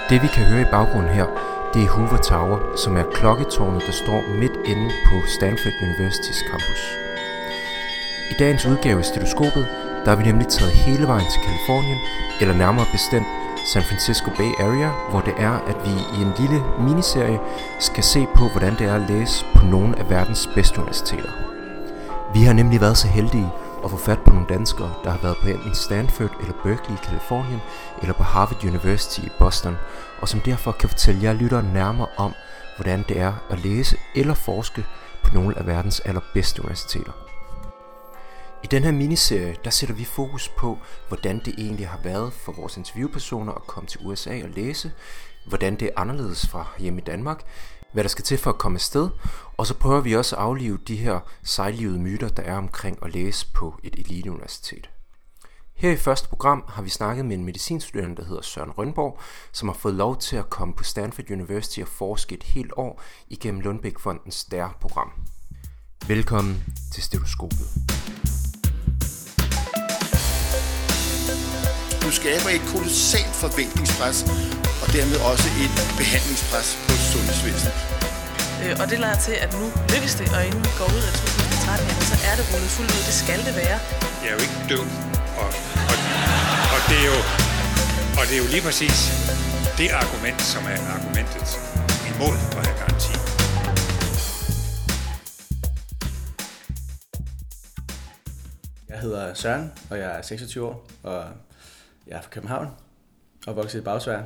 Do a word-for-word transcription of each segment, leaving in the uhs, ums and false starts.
Det vi kan høre i baggrunden her, det er Hoover Tower, som er klokketårnet, der står midt inde på Stanford Universitys campus. I dagens udgave af Stetoskopet, der har vi nemlig taget hele vejen til Californien, eller nærmere bestemt San Francisco Bay Area, hvor det er, at vi i en lille miniserie skal se på, hvordan det er at læse på nogle af verdens bedste universiteter. Vi har nemlig været så heldige at få fat på nogle danskere, der har været på enten Stanford eller Berkeley i Californien, eller på Harvard University i Boston, og som derfor kan fortælle jer lyttere nærmere om, hvordan det er at læse eller forske på nogle af verdens allerbedste universiteter. I den her miniserie, der sætter vi fokus på, hvordan det egentlig har været for vores interviewpersoner at komme til U S A og læse, hvordan det er anderledes fra hjemme i Danmark, hvad der skal til for at komme afsted, og så prøver vi også at aflive de her sejlivede myter, der er omkring at læse på et eliteuniversitet. Her i første program har vi snakket med en medicinstuderende, der hedder Søren Rønborg, som har fået lov til at komme på Stanford University og forske et helt år igennem Lundbeck-fondens D A R-program. Velkommen til Stetoskopet. Du skaber et kolossalt forventningspres, og dermed også et behandlingspres på sundhedsvæsenet. Øh, og det lader til, at nu lykkes det, og inden vi går ud af to tusind tretten, så er det rullet fuldt ud. Det skal det være. Jeg er jo ikke død, og, og, og, det er jo, og det er jo lige præcis det argument, som er argumentet imod at have garanti. Jeg hedder Søren, og jeg er seksogtyve år, og jeg er fra København og vokset i Bagsværd.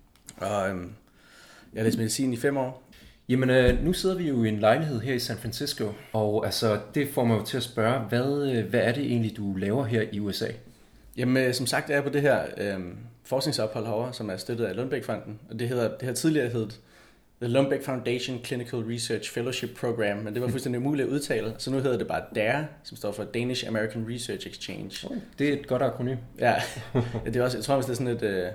Og øhm, jeg har læst medicin i fem år. Jamen, øh, nu sidder vi jo i en lejlighed her i San Francisco, og altså, det får mig jo til at spørge, hvad, øh, hvad er det egentlig, du laver her i U S A? Jamen, øh, som sagt er jeg på det her øh, forskningsophold herovre, som er støttet af Lundbeck-fonden, og det, hedder, det har tidligere heddet The Lundbeck Foundation Clinical Research Fellowship Program, men det var fuldstændig umuligt at udtale, så nu hedder det bare D A R, som står for Danish American Research Exchange. Oh, det er et godt akronym. Ja, det er også, jeg tror også, det er sådan et... Øh,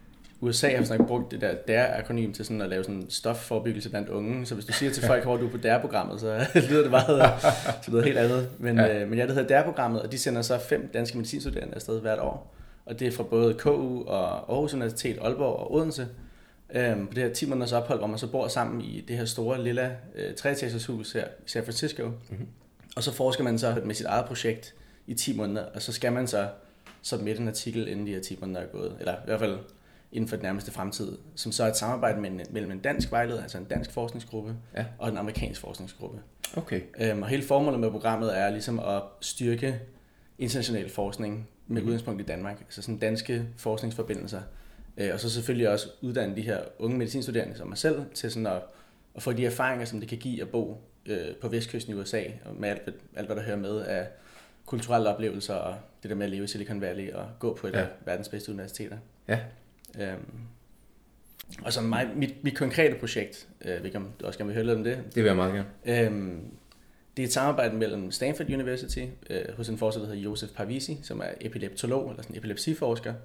U S A har sådan brugt det der D A R-akronym til sådan at lave sådan stofforebyggelse blandt unge, så hvis du siger til folk, hvor du er på D A R-programmet, så lyder det bare til noget helt andet. Men, ja. øh, men ja, det hedder D A R-programmet, og de sender så fem danske medicinstuderende afsted hvert år. Og det er fra både K U og Aarhus Universitet, Aalborg og Odense. Øhm, på det her ti måneders ophold, hvor man så bor sammen i det her store lille øh, treetagers hus her i San Francisco. Mm-hmm. Og så forsker man så med sit eget projekt i ti måneder, og så skal man så submitte en artikel, inden de her ti måneder er gået. Eller i hvert fald inden for den nærmeste fremtid, som så er et samarbejde mellem, mellem en dansk vejleder, altså en dansk forskningsgruppe, ja, og en amerikansk forskningsgruppe. Okay. Øhm, og hele formålet med programmet er ligesom at styrke international forskning med mm. udgangspunkt i Danmark, altså sådan danske forskningsforbindelser, øh, og så selvfølgelig også uddanne de her unge medicinstuderende som mig selv, til sådan at, at få de erfaringer, som det kan give at bo øh, på vestkysten i U S A, og med alt, alt, hvad der hører med af kulturelle oplevelser, og det der med at leve i Silicon Valley, og gå på et ja. af verdens bedste universiteter. Ja. Øhm, og så mig, mit, mit konkrete projekt, øh, vi kan du også gerne vil høre lidt om det. Det vil jeg meget gerne. Øhm, det er et samarbejde mellem Stanford University øh, hos en forsker, der hedder Joseph Parvizi, som er epileptolog, eller sådan en epilepsiforsker.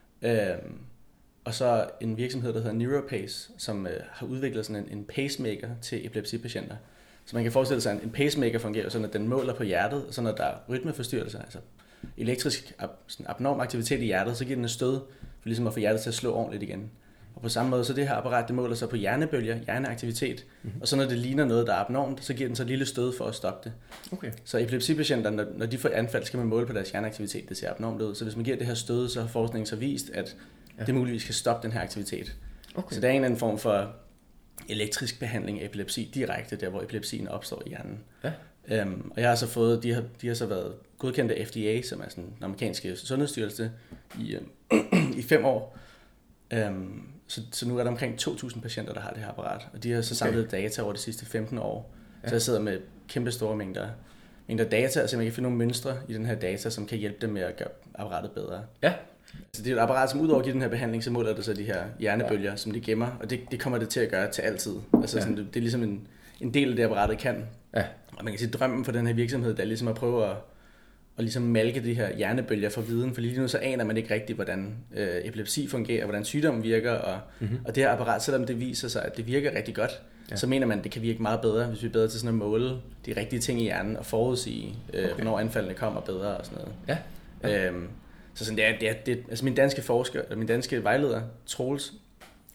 Øhm, og så en virksomhed, der hedder Neuropace, som øh, har udviklet sådan en, en pacemaker til epilepsipatienter. Så man kan forestille sig, at en pacemaker fungerer sådan, at den måler på hjertet, og så når der er rytmeforstyrrelser, altså elektrisk ab, sådan abnorm aktivitet i hjertet, så giver den et stød, for ligesom at få hjertet til at slå ordentligt igen. Og på samme måde, så det her apparat, det måler sig på hjernebølger, hjerneaktivitet, mm-hmm. og så når det ligner noget, der er abnormt, så giver den så et lille stød for at stoppe det. Okay. Så epilepsipatienter, når, når de får anfald, skal man måle på deres hjerneaktivitet, det ser abnormt ud. Så hvis man giver det her stød, så har forskningen så vist, at ja. det muligvis kan stoppe den her aktivitet. Okay. Så der er en anden form for elektrisk behandling af epilepsi direkte, der hvor epilepsien opstår i hjernen. Ja. Øhm, og jeg har så fået, de har, de har så været godkendt af F D A, som er sådan den amerikanske sundhedsstyrelse, i, øhm, i fem år. Øhm, så, så nu er der omkring to tusind patienter, der har det her apparat, og de har så samlet okay. data over de sidste femten år. Ja. Så jeg sidder med kæmpe store mængder, mængder data, så man kan finde nogle mønstre i den her data, som kan hjælpe dem med at gøre apparatet bedre. Ja. Så det er et apparat, som udover at give den her behandling, så måler det så de her hjernebølger, ja. som de gemmer, og det, det kommer det til at gøre til altid. Altså ja. sådan, det, det er ligesom en, en del af det apparatet kan. Ja. Og man kan sige, drømmen for den her virksomhed, der er ligesom at prøve at, at ligesom malke de her hjernebølger for viden, for lige nu så aner man ikke rigtigt, hvordan øh, epilepsi fungerer, hvordan sygdommen virker, og, mm-hmm. og det her apparat, selvom det viser sig, at det virker rigtig godt, ja. så mener man, at det kan virke meget bedre, hvis vi er bedre til sådan at måle de rigtige ting i hjernen, og forudsige, øh, okay. hvornår anfaldene kommer bedre og sådan noget. Ja. Ja. Øhm, så sådan, det er, det er, det, altså min danske forsker, min danske vejleder, Troels,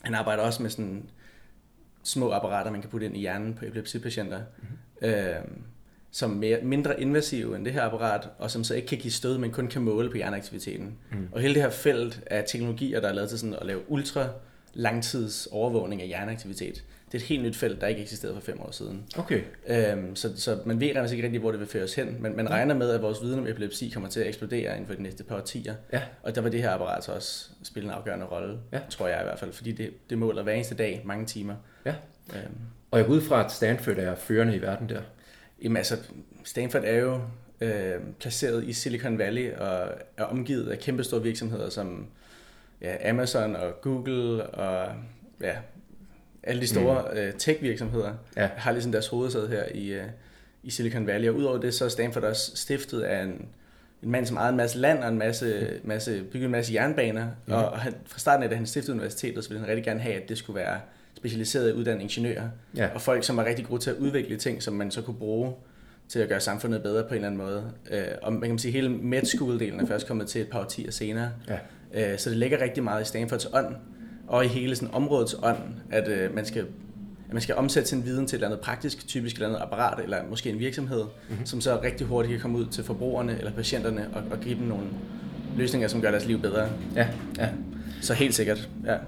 Han arbejder også med sådan små apparater, man kan putte ind i hjernen på epilepsipatienter, mm-hmm. øh, som er mere, mindre invasive end det her apparat, og som så ikke kan give stød, men kun kan måle på hjerneaktiviteten. Mm. Og hele det her felt af teknologier, der er lavet til sådan at lave ultra langtids overvågning af hjerneaktivitet, det er et helt nyt felt, der ikke eksisterede for fem år siden. Okay. Øhm, så, så man ved faktisk ikke rigtig, hvor det vil føre os hen, men man regner med, at vores viden om epilepsi kommer til at eksplodere inden for de næste par årtier. Ja. Og der var det her apparat så også spille en afgørende rolle, ja. tror jeg i hvert fald, fordi det, det måler hver eneste dag mange timer. Ja. Øhm. Og jeg går ud fra, at Stanford er førende i verden der. Jamen altså, Stanford er jo øh, placeret i Silicon Valley og er omgivet af kæmpestore virksomheder som ja, Amazon og Google og ja, alle de store mm. øh, tech-virksomheder ja. har ligesom deres hovedsæde her i, øh, i Silicon Valley. Og udover det, så er Stanford også stiftet af en, en mand, som ejede en masse land og en masse, mm. masse, byggede en masse jernbaner. Mm. Og, og han, fra starten af, da han stiftede universitetet, så ville han rigtig gerne have, at det skulle være specialiseret i uddannede ingeniører. Ja. Og folk, som var rigtig gode til at udvikle ting, som man så kunne bruge til at gøre samfundet bedre på en eller anden måde. Øh, og man kan sige, hele med school-delen er først kommet til et par årtier senere. Ja. Øh, så det ligger rigtig meget i Stanfords ånd, og i hele sådan områdets ånd, at øh, man skal at man skal omsætte sin viden til et eller andet praktisk, typisk et eller andet apparat, eller måske en virksomhed, mm-hmm. som så rigtig hurtigt kan komme ud til forbrugerne eller patienterne og, og give dem nogle løsninger, som gør deres liv bedre. Ja, ja. Så helt sikkert, ja.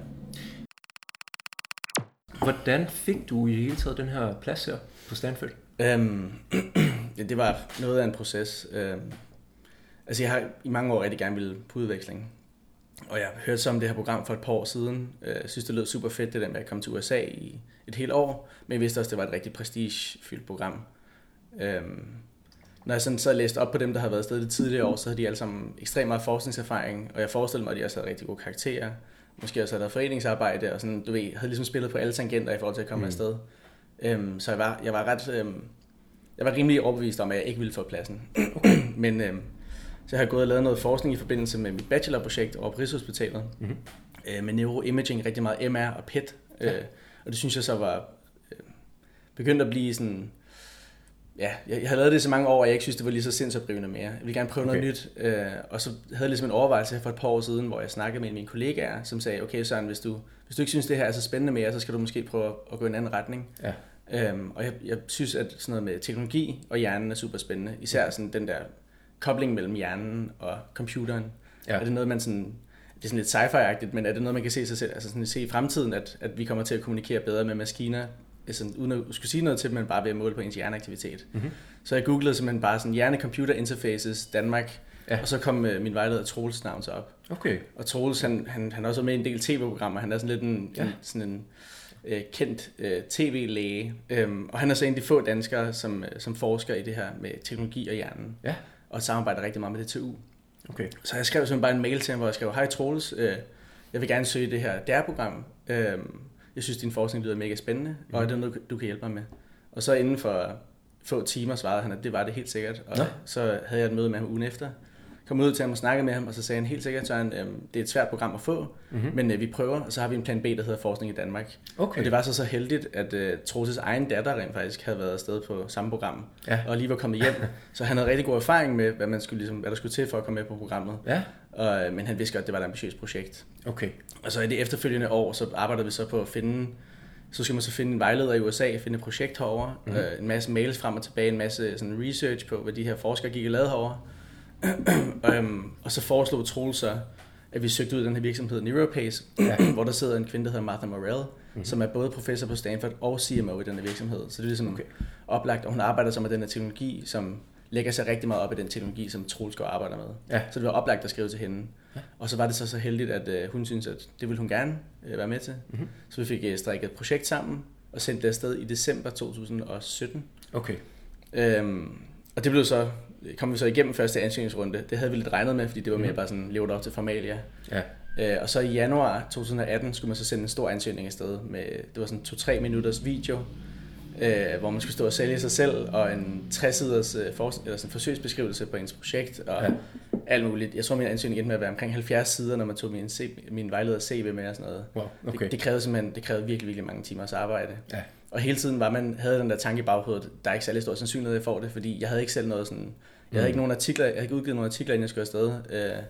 Hvordan fik du i hele taget den her plads her på Stanford? Øhm, ja, det var noget af en proces. Øhm, altså jeg har i mange år rigtig gerne ville på udveksling. Og jeg hørte så om det her program for et par år siden. Jeg synes, det lød super fedt, det der med at komme til U S A i et helt år. Men jeg vidste også, det var et rigtig prestigefyldt program. Øhm, når jeg sådan så læste op på dem, der havde været afsted det tidligere år, så havde de alle sammen ekstremt meget forskningserfaring. Og jeg forestillede mig, at de også havde rigtig gode karakterer. Måske også havde der foreningsarbejde, og sådan, du ved, havde ligesom spillet på alle tangenter i forhold til at komme mm. afsted. Øhm, så jeg var, jeg var ret, øhm, jeg var rimelig overbevist om, at jeg ikke ville få pladsen. Okay. Men øhm, så jeg har gået og lavet noget forskning i forbindelse med mit bachelorprojekt over på Rigshospitalet, mm-hmm. øh, med neuroimaging, rigtig meget M R og P E T. Ja. Øh, og det synes jeg så var øh, begyndt at blive sådan, ja, jeg, jeg havde lavet det så mange år, at jeg ikke synes, det var lige så sindsoprivende mere. Jeg ville gerne prøve okay. noget nyt, øh, og så havde jeg ligesom en overvejelse her for et par år siden, hvor jeg snakkede med en af mine kollegaer, som sagde, okay Søren, hvis du, hvis du ikke synes, det her er så spændende mere, så skal du måske prøve at gå i en anden retning. Ja. Øhm, og jeg, jeg synes, at sådan noget med teknologi og hjernen er super spændende, især sådan den der kobling mellem hjernen og computeren. Ja. Er det noget, man sådan, det er sådan lidt sci-fi-agtigt, men er det noget, man kan se sig selv, altså sådan se i fremtiden, at, at vi kommer til at kommunikere bedre med maskiner, altså uden at skulle sige noget til dem, men bare ved at måle på ens hjerneaktivitet. Mm-hmm. Så jeg googlede simpelthen bare sådan hjerne-computer interfaces Danmark, ja. Og så kom uh, min vejleder Troels navn så op. Okay. Og Troels, han, han, han er også med i en del tv-programmer, han er sådan lidt en, ja. en, sådan en uh, kendt uh, tv-læge, um, og han er så en af de få danskere, som, uh, som forsker i det her med teknologi og hjernen. Ja. Og samarbejder rigtig meget med D T U. Okay. Så jeg skrev simpelthen bare en mail til ham, hvor jeg skrev, hej Troels, øh, jeg vil gerne søge det her D R program. Øh, jeg synes, din forskning lyder mega spændende, mm. og er det noget, du kan hjælpe mig med? Og så inden for få timer svarede han, at det var det helt sikkert. Og Nå. så havde jeg et møde med ham ugen efter. Kom ud til ham og snakkede med ham, og så sagde han helt sikkert, så han, øh, det er et svært program at få, mm-hmm. men øh, vi prøver, og så har vi en plan B, der hedder Forskning i Danmark. Okay. Og det var så så heldigt, at øh, Troels' egen datter rent faktisk havde været afsted på samme program, ja. og lige var kommet hjem. Så han havde rigtig god erfaring med, hvad, man skulle, ligesom, hvad der skulle til for at komme med på programmet. Ja. Og, øh, men han vidste godt, at det var et ambitiøst projekt. Okay. Og så i det efterfølgende år, så arbejdede vi så på at finde, så skal man så finde en vejleder i U S A, finde et projekt herovre, mm-hmm. øh, en masse mails frem og tilbage, en masse sådan, research på, hvad de her forskere gik og lavede herovre. um, og så foreslog Troels så, at vi søgte ud i den her virksomhed Neuropace, ja. hvor der sidder en kvinde, der hedder Martha Morell, mm-hmm. som er både professor på Stanford og C M O i den her virksomhed. Så det er ligesom okay. oplagt, og hun arbejder så med den her teknologi, som lægger sig rigtig meget op i den teknologi, som Troels går og arbejder med. Ja. Så det var oplagt at skrive til hende. Ja. Og så var det så så heldigt, at uh, hun syntes, at det ville hun gerne uh, være med til. Mm-hmm. Så vi fik uh, strikket et projekt sammen, og sendt det afsted i december to tusind og sytten. Okay. Um, og det blev så kom vi så igennem første ansøgningsrunde. Det havde vi lidt regnet med, fordi det var mere bare sådan levet op til formalia. Ja. Øh, og så i januar to tusind og atten skulle man så sende en stor ansøgning afsted med, det var sådan to-tre minutters video, øh, hvor man skulle stå og sælge sig selv, og en tres-siders øh, for, eller sådan forsøgsbeskrivelse på ens projekt, og ja. alt muligt. Jeg tror, min ansøgning endte med at være omkring halvfjerds sider, når man tog min, min vejleder C V med og sådan noget. Wow. Okay. Det, det krævede simpelthen, det krævede virkelig, virkelig mange timers arbejde. Ja. Og hele tiden var man, havde den der tanke i baghovedet, der er ikke særlig stor sandsynlighed, at jeg får det, fordi jeg havde ikke selv noget sådan, jeg havde ikke nogen artikler, jeg havde ikke udgivet nogen artikler, inden jeg skulle afsted. Øh,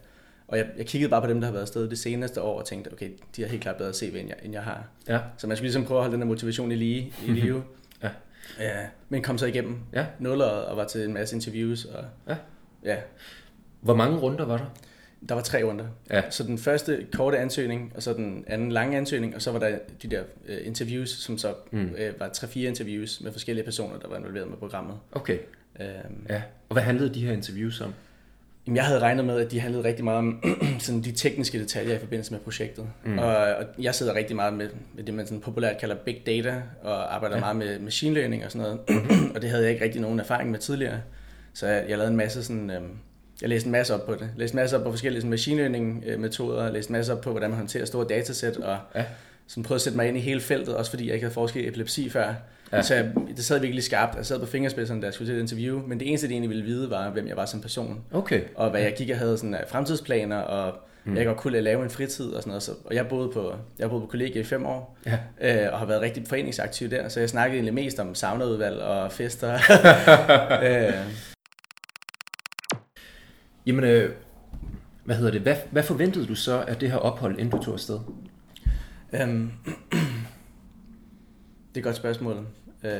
Og jeg, jeg kiggede bare på dem, der har været afsted det seneste år, og tænkte, okay, de har helt klart bedre C V, end jeg, end jeg har. Ja. Så man skulle ligesom prøve at holde den der motivation i lige i live. Ja. Ja, men kom så igennem Ja. nulleret og var til en masse interviews. Og, Ja. ja, Hvor mange runder var der? der var tre runder. Ja. Så den første korte ansøgning, og så den anden lange ansøgning, og så var der de der uh, interviews, som så mm. uh, var tre-fire interviews med forskellige personer, der var involveret med programmet. Okay. Um, Ja. Og hvad handlede de her interviews om? Jamen, jeg havde regnet med, at de handlede rigtig meget om sådan de tekniske detaljer i forbindelse med projektet. Mm. Og, og jeg sidder rigtig meget med, med det, man sådan populært kalder big data, og arbejder ja. meget med machine learning og sådan noget. Og det havde jeg ikke rigtig nogen erfaring med tidligere. Så jeg, jeg lavede en masse sådan... Øhm, jeg læste en masse op på det. Jeg læste en masse op på forskellige sådan, machine learning metoder. Jeg læste en masse op på, hvordan man håndterer store datasæt. Og ja. sådan prøvede at sætte mig ind i hele feltet, også fordi jeg ikke havde forsket i epilepsi før. Ja. Så jeg, det sad virkelig skarpt. Jeg sad på fingerspidserne, da jeg skulle til et interview. Men det eneste, de egentlig ville vide, var, hvem jeg var som person. Okay. Og hvad jeg gik og havde sådan fremtidsplaner, og mm. jeg godt kunne lave en fritid og sådan noget. Så, og jeg boede på, jeg boede på kollegie i fem år, ja. øh, og har været rigtig foreningsaktiv der. Så jeg snakkede egentlig mest om saunaudvalg og fester. øh. Jamen, øh, hvad hedder det? Hvad, hvad forventede du så af det her ophold, inden du tog afsted? Um, det er et godt spørgsmål. Uh,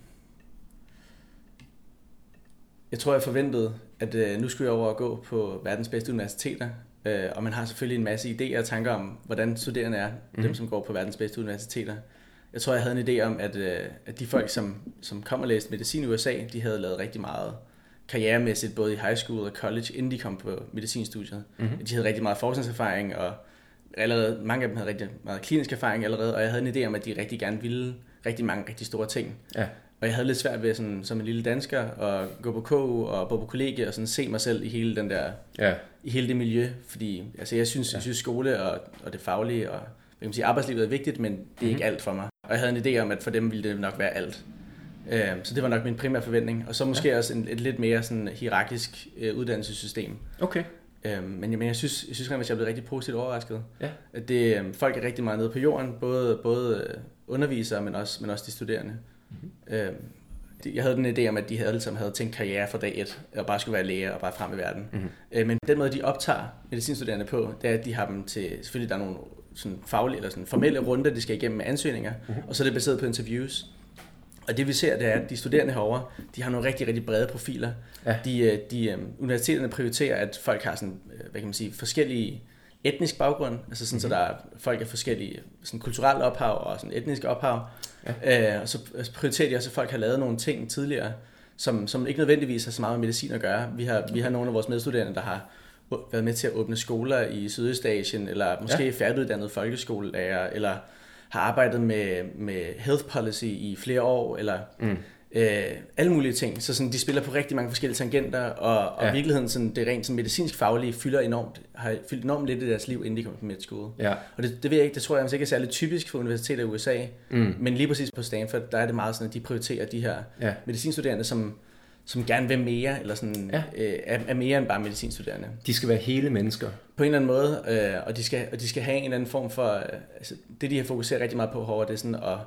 jeg tror, jeg forventede, at uh, nu skulle jeg over og gå på verdens bedste universiteter. Uh, og man har selvfølgelig en masse idéer og tanker om, hvordan studerende er, mm. dem som går på verdens bedste universiteter. Jeg tror, jeg havde en idé om, at, uh, at de folk, som, som kom og læste medicin i U S A, de havde lavet rigtig meget karrieremæssigt, både i high school og college, inden de kom på medicinstudiet. Mm-hmm. De havde rigtig meget forskningserfaring, og allerede, mange af dem havde rigtig meget klinisk erfaring allerede, og jeg havde en idé om, at de rigtig gerne ville rigtig mange rigtig store ting. Ja. Og jeg havde lidt svært ved, sådan, som en lille dansker, at gå på K U og bo på kollegie og sådan se mig selv i hele den der, ja. i hele det miljø, fordi altså, jeg synes, ja. jeg synes skole og, og det faglige og jeg kan sige, arbejdslivet er vigtigt, men det er mm-hmm. ikke alt for mig. Og jeg havde en idé om, at for dem ville det nok være alt. Så det var nok min primære forventning. Og så måske ja. også en, et lidt mere sådan hierarkisk uh, uddannelsessystem. Okay. Um, men, men jeg synes, jeg synes at jeg blev rigtig positivt overrasket. Ja. At det, um, folk er rigtig meget nede på jorden, både, både uh, undervisere, men også, men også de studerende. Mm-hmm. Um, jeg havde den idé om, at de alle sammen havde tænkt karriere fra dag et, og bare skulle være læger og bare frem i verden. Mm-hmm. Uh, men den måde, de optager medicinstuderende på, det er, at de har dem til, selvfølgelig der er nogle sådan faglige eller sådan formelle runder, de skal igennem med ansøgninger, mm-hmm. og så er det baseret på interviews. Og det vi ser, det er, at de studerende herovre, de har nogle rigtig, rigtig brede profiler. Ja. De, de, um, universiteterne prioriterer, at folk har sådan, hvad kan man sige, forskellige etnisk baggrund, altså sådan, mm-hmm. så der er folk af forskellige sådan kulturelle ophav og sådan etniske ophav. Ja. Øh, og så prioriterer de også, at folk har lavet nogle ting tidligere, som, som ikke nødvendigvis har så meget med medicin at gøre. Vi har, vi har nogle af vores medstuderende, der har været med til at åbne skoler i Sydøstasien, eller måske ja. færdiguddannede folkeskolelærer, eller har arbejdet med, med health policy i flere år, eller mm. øh, alle mulige ting. Så sådan, de spiller på rigtig mange forskellige tangenter, og, og ja. virkeligheden, sådan, det rent sådan, medicinsk faglige, fylder enormt, har fyldt enormt lidt i deres liv, inden de kommer på med skole. Ja. Og det, det ved jeg ikke, det tror jeg altså ikke er særlig typisk for universiteter i U S A, mm. men lige præcis på Stanford, der er det meget sådan, at de prioriterer de her ja. medicinstuderende, som som gerne vil mere, eller sådan, ja. øh, er, er mere end bare medicinstuderende. De skal være hele mennesker. På en eller anden måde, øh, og, de skal, og de skal have en eller anden form for, øh, altså, det de har fokuseret rigtig meget på herovre, det er sådan at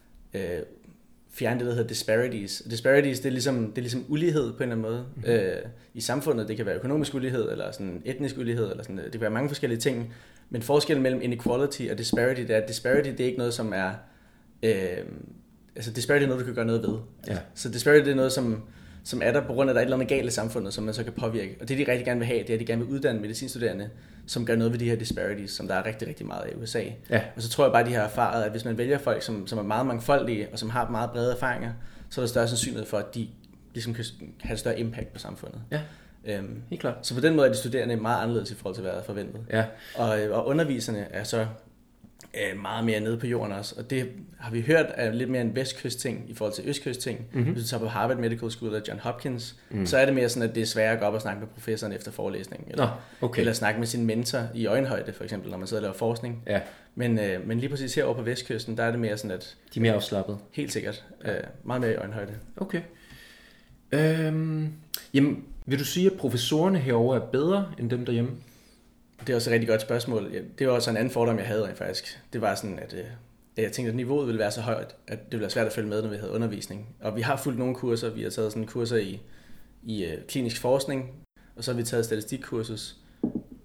øh, fjerne det, der hedder disparities. Disparities, det er ligesom, det er ligesom ulighed på en eller anden måde mm-hmm. øh, i samfundet. Det kan være økonomisk ulighed, eller sådan etnisk ulighed, eller sådan, det kan være mange forskellige ting. Men forskellen mellem inequality og disparity, det er, at disparity, det er ikke noget, som er, øh, altså disparity er noget, du kan gøre noget ved. Ja. Så disparity, det er noget, som som er der på grund af, at der er et eller andet galt i samfundet, som man så kan påvirke. Og det, de rigtig gerne vil have, det er, at de gerne vil uddanne medicinstuderende, som gør noget ved de her disparities, som der er rigtig, rigtig meget i U S A. Ja. Og så tror jeg bare, at de har erfaret, at hvis man vælger folk, som, som er meget mangfoldige, og som har meget brede erfaringer, så er der større sandsynlighed for, at de ligesom kan have et større impact på samfundet. Ja. Øhm, helt klart. Så på den måde er de studerende meget anderledes i forhold til, hvad der er forventet. Ja. Og, og underviserne er så meget mere nede på jorden også, og det har vi hørt er lidt mere en vestkyst-ting i forhold til østkyst-ting. Mm-hmm. Hvis du tager på Harvard Medical School eller John Hopkins, mm. så er det mere sådan, at det er sværere at gå op og snakke med professoren efter forelæsningen, eller, oh, okay. eller snakke med sin mentor i øjenhøjde, for eksempel, når man sidder og laver forskning. Ja. Men, øh, men lige præcis herovre på vestkysten, der er det mere sådan, at de er mere afslappet. Helt sikkert. Ja. Øh, meget mere i øjenhøjde. Okay. Øhm, jamen, vil du sige, at professorerne herovre er bedre end dem derhjemme? Det er også et rigtig godt spørgsmål. Det var også en anden fordom, jeg havde faktisk. Det var sådan, at jeg tænkte, at niveauet ville være så højt, at det ville være svært at følge med, når vi havde undervisning. Og vi har fulgt nogle kurser. Vi har taget sådan kurser i, i klinisk forskning, og så har vi taget statistikkursus.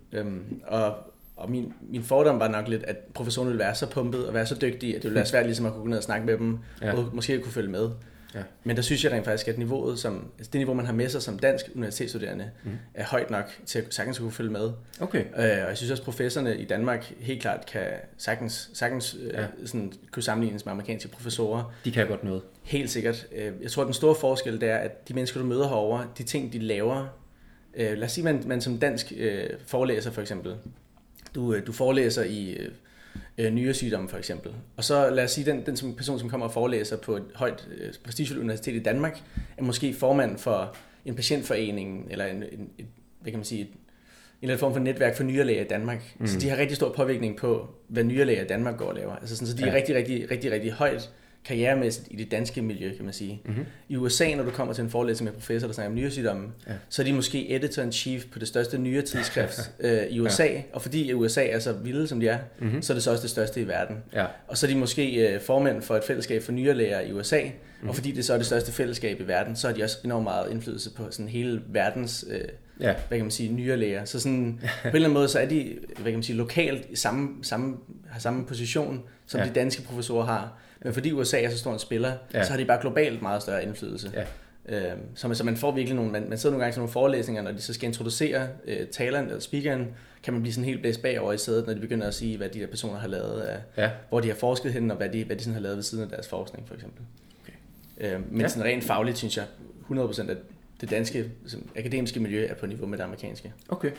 Øhm, og og min, min fordom var nok lidt, at professoren ville være så pumpet og være så dygtig, at det ville være svært ligesom at kunne gå ned og snakke med dem, ja. og måske kunne følge med. Ja. Men der synes jeg rent faktisk, at niveauet, som, altså det niveau, man har med sig som dansk universitetsstuderende, mm. er højt nok til at sagtens kunne følge med. Okay. Øh, og jeg synes også, at professorerne i Danmark helt klart kan sagtens, sagtens ja. øh, sådan, kunne sammenlignes med amerikanske professorer. De kan godt noget. Helt sikkert. Jeg tror, at den store forskel det er, at de mennesker, du møder herovre, de ting, de laver. Øh, lad os sige, at man, man som dansk øh, forelæser for eksempel, du, øh, du forelæser i... Øh, Øh, nyresygdomme for eksempel. Og så lad os sige, den, den som person, som kommer og forelæser på et højt øh, prestigefuldt universitet i Danmark, er måske formand for en patientforening, eller en, en, et, hvad kan man sige, en eller anden form for netværk for nyrelæger i Danmark. Mm. Så de har rigtig stor påvirkning på, hvad nyrelæger i Danmark går og laver. Altså sådan, så de er ja. rigtig, rigtig, rigtig, rigtig højt karrieremæssigt i det danske miljø, kan man sige. Mm-hmm. I U S A, når du kommer til en forelæsning med professor, der snakker om nyresygdomme, ja. så er de måske editor-in-chief på det største nyretidsskrift øh, i U S A, ja. og fordi U S A er så vilde, som de er, mm-hmm. så er det så også det største i verden. Ja. Og så er de måske øh, formænd for et fællesskab for nyrelæger i U S A, mm-hmm. og fordi det så er det største fællesskab i verden, så har de også enormt meget indflydelse på sådan hele verdens øh, ja. hvad kan man sige, nyrelæger. Så sådan, på en eller anden måde, så er de hvad kan man sige, lokalt i samme, samme, har samme position, som ja. de danske professorer har. Men fordi U S A er så stor en spiller, ja. så har de bare globalt meget større indflydelse. Ja. Øhm, så, man, så man får virkelig nogle, man, man sidder nogle gange til nogle forelæsninger, når de så skal introducere øh, taleren eller speakeren, kan man blive sådan helt blæst bagover i sædet, når de begynder at sige, hvad de der personer har lavet, af, ja. hvor de har forsket henne, og hvad de, hvad de sådan har lavet ved siden af deres forskning, for eksempel. Okay. Øhm, men ja. sådan rent fagligt, synes jeg, hundrede procent at det danske sådan, akademiske miljø er på niveau med det amerikanske. Okay.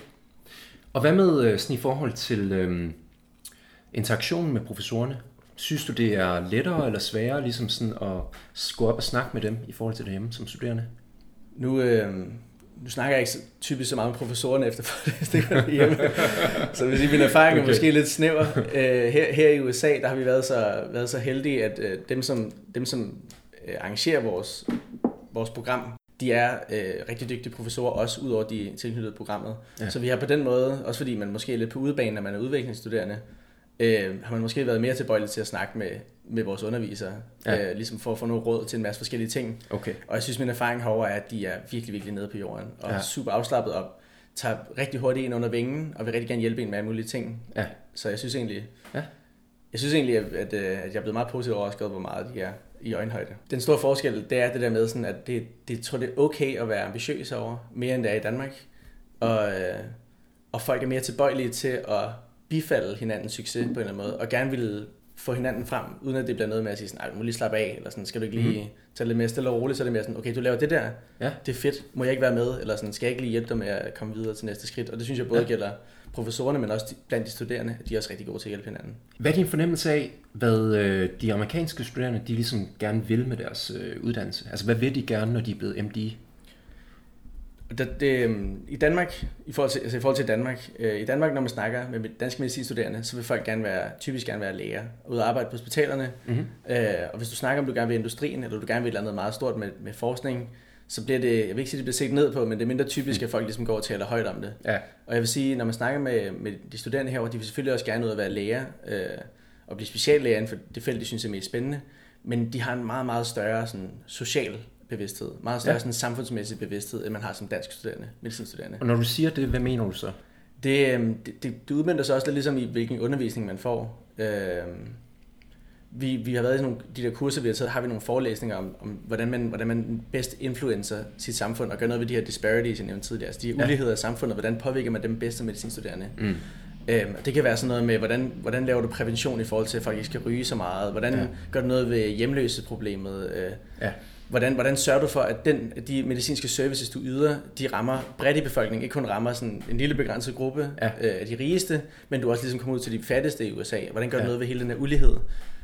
Og hvad med sådan i forhold til øhm, interaktionen med professorerne? Synes du, det er lettere eller sværere ligesom sådan at gå op og snakke med dem i forhold til det hjemme som studerende? Nu, øh, nu snakker jeg ikke typisk så meget med professorerne efter forelæsningerne hjemme, så vil sige, min erfaring er okay. måske lidt snæver. Øh, her, her i U S A, der har vi været så, været så heldige, at øh, dem, som, dem, som øh, arrangerer vores, vores program, de er øh, rigtig dygtige professorer, også ud over de tilknyttede programmet. Ja. Så vi har på den måde, også fordi man måske er lidt på udebane, når man er udviklingsstuderende, Øh, har man måske været mere tilbøjelig til at snakke med, med vores undervisere, ja. øh, ligesom for at få nogle råd til en masse forskellige ting. Okay. Og jeg synes, min erfaring herovre er, at de er virkelig, virkelig nede på jorden, og ja. super afslappet op, tager rigtig hurtigt en under vingen, og vil rigtig gerne hjælpe en med alle mulige ting. Ja. Så jeg synes egentlig, ja. jeg synes egentlig, at, at, at jeg er blevet meget positivt overrasket, hvor meget de er i øjenhøjde. Den store forskel, det er det der med, sådan, at det, det, jeg tror, det er okay at være ambitiøs over, mere end det er i Danmark, og, øh, og folk er mere tilbøjelige til at bifalde hinandens succes på en eller anden måde, og gerne ville få hinanden frem, uden at det bliver noget med at sige sådan, nej, du må lige slappe af, eller sådan, skal du ikke lige mm. tage lidt mere stille og roligt, så er det mere sådan, okay, du laver det der, ja. det er fedt, må jeg ikke være med, eller sådan, skal jeg ikke lige hjælpe dig med at komme videre til næste skridt, og det synes jeg både ja. gælder professorerne, men også blandt de studerende, de er også rigtig gode til at hjælpe hinanden. Hvad er din fornemmelse af, hvad øh, de amerikanske studerende, de ligesom gerne vil med deres øh, uddannelse? Altså, hvad vil de gerne, når de er blevet M D? Det, det, I Danmark, i forhold til, altså i forhold til Danmark, øh, i Danmark, når man snakker med danske medicinstuderende, så vil folk gerne være, typisk gerne være læger, ud og arbejde på hospitalerne. Mm-hmm. Øh, og hvis du snakker om, du gerne vil i industrien, eller du gerne vil et eller andet meget stort med, med forskning, så bliver det, jeg vil ikke sige, det bliver set ned på, men det er mindre typisk, at folk ligesom går og taler højt om det. Ja. Og jeg vil sige, når man snakker med, med de studerende herovre, de vil selvfølgelig også gerne ud at være læger, øh, og blive speciallæger inden for det felt, de synes er mest spændende, men de har en meget, meget større sådan, social bevidsthed, meget større ja. sådan, samfundsmæssig bevidsthed, end man har som dansk studerende, medicinstuderende. Og når du siger det, hvad mener du så? Det, det, det, det udmønter sig også lidt ligesom i, hvilken undervisning man får. Øh, vi, vi har været i nogle, de der kurser, vi har taget, har vi nogle forelæsninger om, om hvordan, man, hvordan man bedst influencer sit samfund, og gør noget ved de her disparities, jeg nævnte tidligere, altså de ja. uligheder i samfundet, hvordan påvirker man dem bedst som medicinstuderende. Mm. Øhm, det kan være sådan noget med, hvordan, hvordan laver du prævention i forhold til, at folk ikke skal ryge så meget, hvordan ja. gør du noget ved hjemløseproblemet, øh, ja. Hvordan, hvordan sørger du for, at den, de medicinske services, du yder, de rammer bredt i befolkningen, ikke kun rammer sådan en lille begrænset gruppe ja. øh, af de rigeste, men du også ligesom kommer ud til de fattigste i U S A. Hvordan gør du ja. noget ved hele den her ulighed?